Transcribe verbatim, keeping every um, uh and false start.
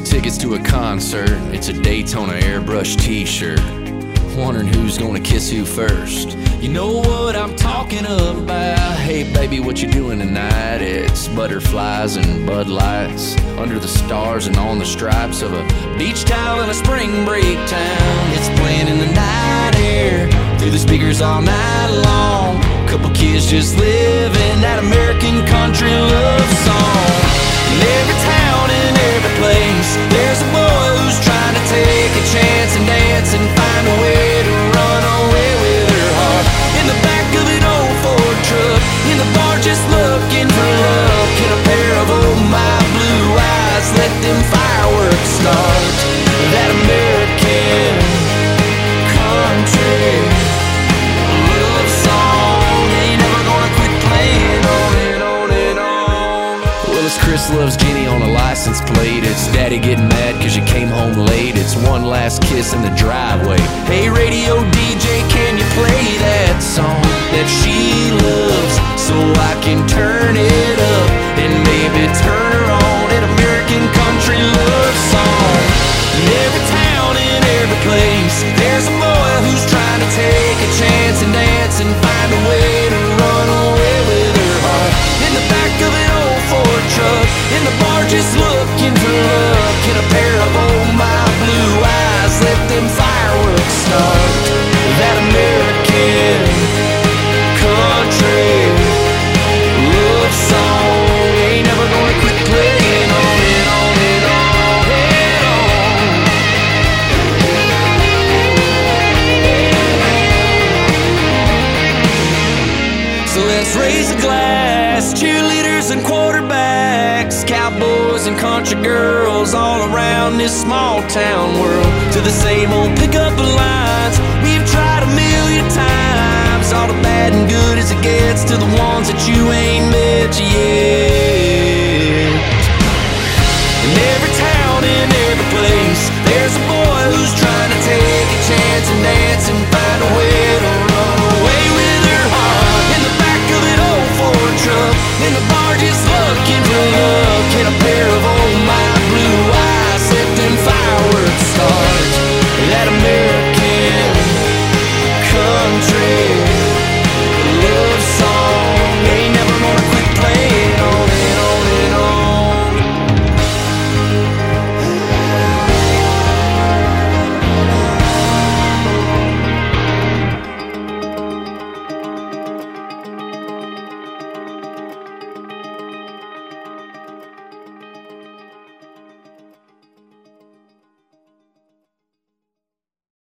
tickets to a concert. It's a Daytona airbrush t-shirt. Wondering who's gonna kiss who first. You know what I'm talking about. Hey baby, what you doing tonight? It's butterflies and Bud Lights under the stars and on the stripes of a beach towel in a spring break town. It's playing in the night air through the speakers all night long. Couple kids just living that American country love song. In every town and every place, there's a boy who's trying to take a chance and dance and find a way to run away with her heart. In the back of an old Ford truck, in the bar just looking for love. Can a pair of old my blue eyes let them fireworks start? That American country love song ain't never gonna quit playing on and on and on. Well, it's Chris Loves Jenny on a license plate. It's Daddy getting mad cause you came home late. It's one last kiss in the driveway. Hey radio D J, can you play that song that she loves so I can turn it up and maybe turn her on? An American country love song. In every town, in every place, there's a boy who's trying to take a chance and dance and find a way to run away with her heart. In the back of an old Ford truck, in the bar just looking for love. Can a pair of old my blue eyes let them fireworks start? That American country love song ain't never gonna quit playing on and on and on and on. So let's raise a glass, cheerleaders and quarterbacks, cowboys and country girls all around this small town world, to the same old pickup lines we've tried a million times. All the bad and good as it gets, to the ones that you ain't met yet. And every